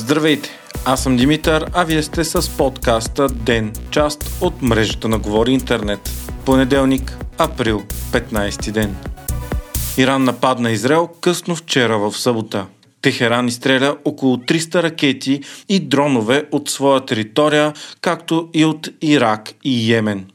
Здравейте, аз съм Димитър, а вие сте с подкаста ДЕН, част от мрежата на Говори Интернет. Понеделник, април, 15 ден. Иран нападна Израел късно вчера в събота. Техеран изстреля около 300 ракети и дронове от своя територия, както и от Ирак и Йемен.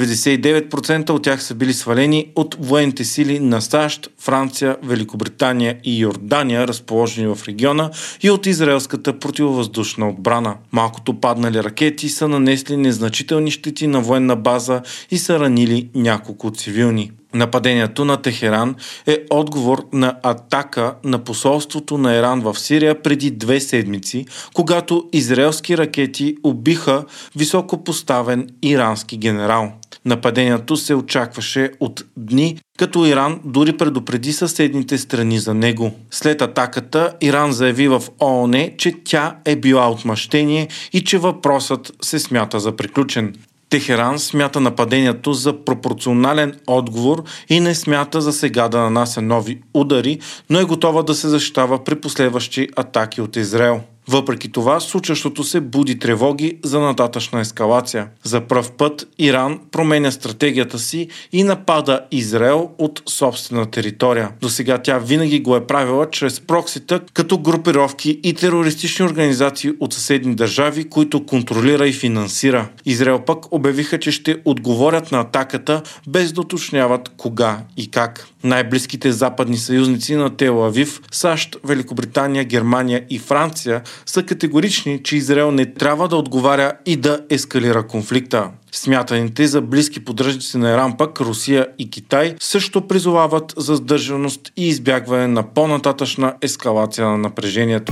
99% от тях са били свалени от военните сили на САЩ, Франция, Великобритания и Йордания, разположени в региона, и от израелската противовъздушна отбрана. Малкото паднали ракети са нанесли незначителни щети на военна база и са ранили няколко цивилни. Нападението на Техеран е отговор на атака на посолството на Иран в Сирия преди 2 седмици, когато израелски ракети убиха високопоставен ирански генерал. Нападението се очакваше от дни, като Иран дори предупреди съседните страни за него. След атаката Иран заяви в ООН, че тя е била отмъщение и че въпросът се смята за приключен. Техеран смята нападението за пропорционален отговор и не смята за сега да нанася нови удари, но е готова да се защитава при последващи атаки от Израел. Въпреки това, случващото се буди тревоги за нататъчна ескалация. За пръв път Иран променя стратегията си и напада Израел от собствена територия. Досега тя винаги го е правила чрез проксита, като групировки и терористични организации от съседни държави, които контролира и финансира. Израел пък обявиха, че ще отговорят на атаката, без да уточняват кога и как. Най-близките западни съюзници на Тел Авив, САЩ, Великобритания, Германия и Франция са категорични, че Израел не трябва да отговаря и да ескалира конфликта. Смятаните за близки поддръжници на Иран пък, Русия и Китай, също призовават за сдържаност и избягване на по-нататъчна ескалация на напрежението.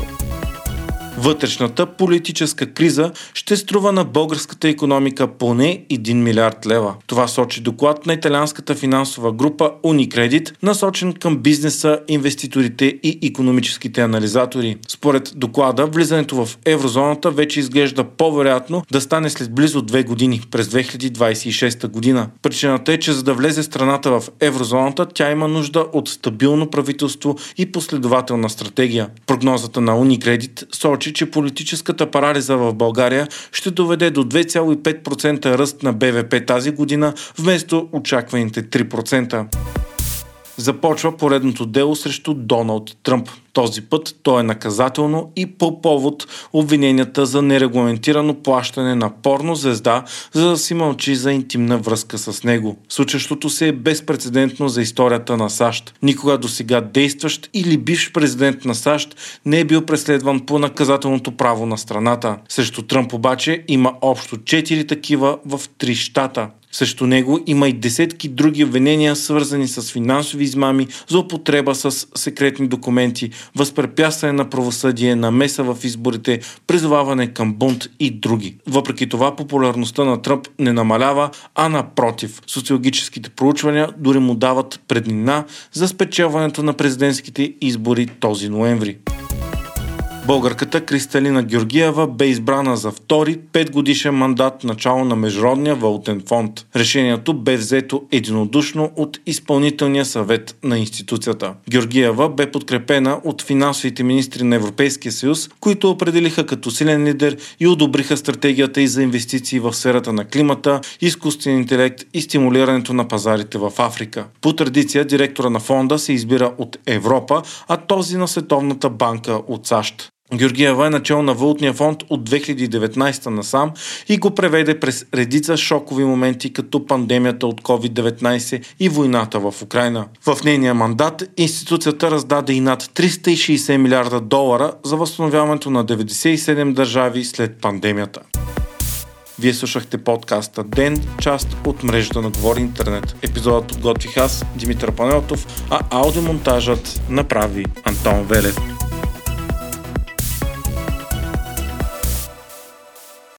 Вътрешната политическа криза ще струва на българската икономика поне 1 милиард лева. Това сочи доклад на италианската финансова група Unicredit, насочен към бизнеса, инвеститорите и икономическите анализатори. Според доклада, влизането в еврозоната вече изглежда по-вероятно да стане след близо 2 години, през 2026 година. Причината е, че за да влезе страната в еврозоната, тя има нужда от стабилно правителство и последователна стратегия. Прогнозата на Unicredit сочи, че политическата парализа в България ще доведе до 2,5% ръст на БВП тази година, вместо очакваните 3%. Започва поредното дело срещу Доналд Тръмп. Този път то е наказателно и по повод обвиненията за нерегламентирано плащане на порно звезда, за да си мълчи за интимна връзка с него. Случващото се е безпрецедентно за историята на САЩ. Никога досега действащ или бивш президент на САЩ не е бил преследван по наказателното право на страната. Срещу Тръмп обаче има общо 4 такива в 3 щата. Срещу него има и десетки други обвинения, свързани с финансови измами, злоупотреба с секретни документи, възпрепятстване на правосъдие, намеса в изборите, призоваване към бунт и други. Въпреки това, популярността на Тръмп не намалява, а напротив. Социологическите проучвания дори му дават преднина за спечелването на президентските избори този ноември. Българката Кристалина Георгиева бе избрана за втори 5-годишен мандат начало на Международния валутен фонд. Решението бе взето единодушно от изпълнителния съвет на институцията. Георгиева бе подкрепена от финансовите министри на Европейския съюз, които определиха като силен лидер и одобриха стратегията и за инвестиции в сферата на климата, изкуствен интелект и стимулирането на пазарите в Африка. По традиция директора на фонда се избира от Европа, а този на Световната банка от САЩ. Георгиева е начало на Валутния фонд от 2019 насам и го преведе през редица шокови моменти, като пандемията от COVID-19 и войната в Украйна. В нейния мандат институцията раздаде и над 360 милиарда долара за възстановяването на 97 държави след пандемията. Вие слушахте подкаста ДЕН, част от мрежата на Говори Интернет. Епизодът подготвих аз, Димитър Панелтов, а аудиомонтажът направи Антон Велев.